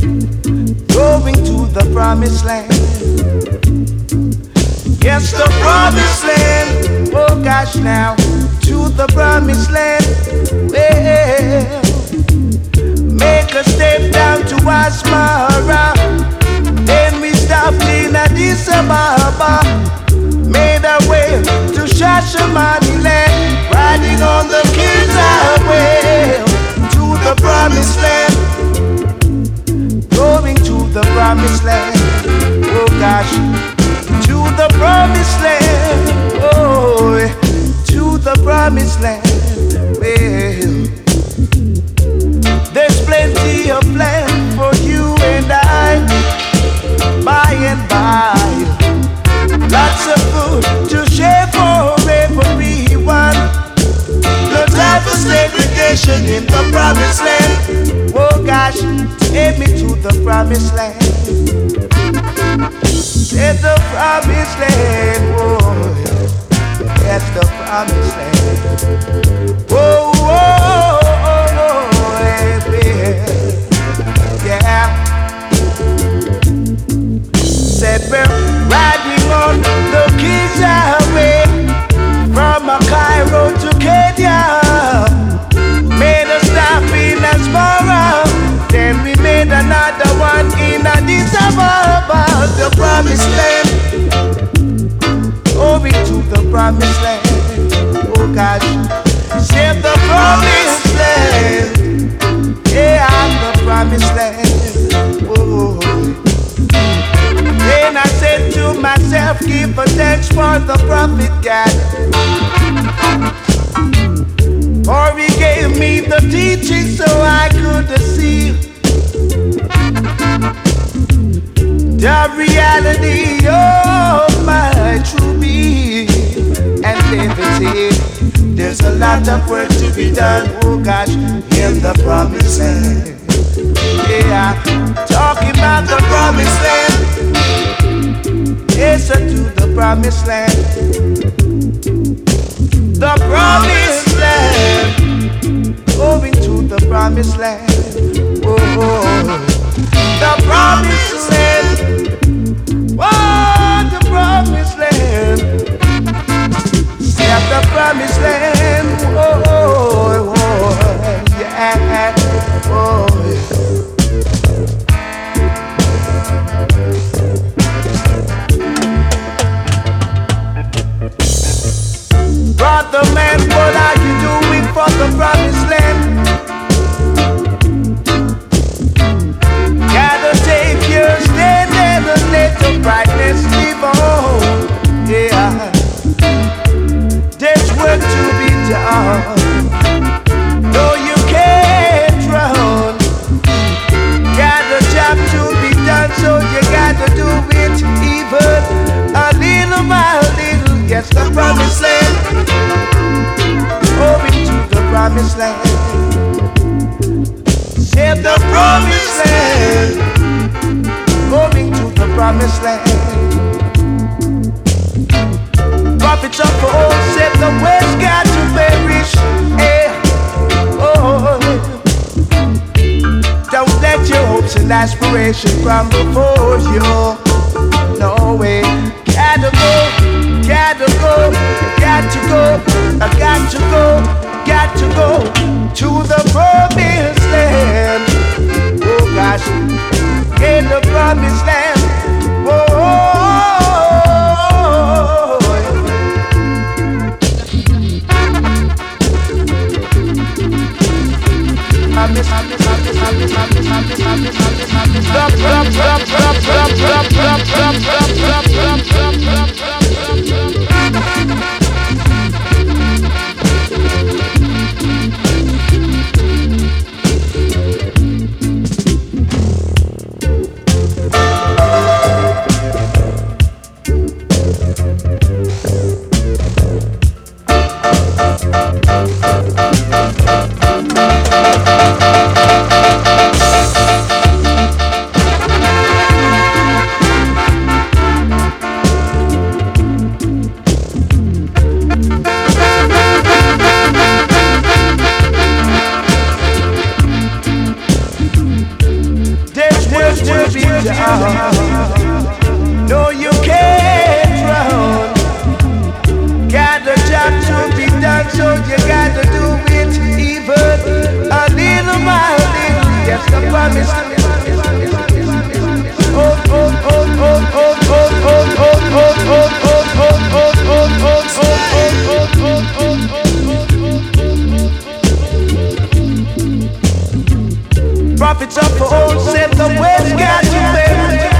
going to the promised land. Yes, the promised land. Oh gosh, now to the promised land. Well, make a step down to Asmara. Then we stopped in Addis Ababa. Made our way to Shashamani land. Riding on the King's Highway to the promised land. Going to the promised land. Oh gosh, to the promised land. Oh, to the promised land. Well, there's plenty of land for you and I, by and by. Lots of food to share for everyone. No time for segregation in the promised land. Oh gosh, take me to the promised land. It's the promised land. Oh, that's the promised land. Oh, oh, oh, oh, yeah. Said we're riding on the King's Highway from Cairo to Kenya. Made a stop in Asmara, then we made another one in Addis Ababa. The promised land, going to the promised land. Oh gosh, save the promised land. Yeah, I'm the promised land. Oh. Then I said to myself, give a thanks for the prophet God, for he gave me the teaching so I could see the reality of my true being. And David said, there's a lot of work to be done, oh gosh, in the promised land. Yeah, talking about the promised land. Yes, to the promised land. The promised land. Going to the promised land. Oh, the promised land. Oh, the promised land. Yeah, the promised land. Oh, oh, oh, yeah. Oh, yeah. Brother man, what are you doing for the promised land? Gotta take your stand and let the brightness live on. Yeah, there's work to be done. No, you can't run. Got a job to be done, so you gotta do it even a little by little. Yes, the promised land. Going to the promised land. Save the promised land. Going to the promised land. Prophets of old said the West got to perish. Yeah. Oh, don't let your hopes and aspirations crumble for you. No way. Gotta go, gotta go, got to go, I got to go, got to go to the promised land. Oh gosh, in the promised land. Oh, No, you can't run. Got a job to be done, so you gotta do it even a little by little. Yes, the promise. Oh, oh, oh, oh, oh, oh, oh, oh, oh, oh, oh, oh, oh, oh, oh, oh. Prophets of old said the West got you, baby.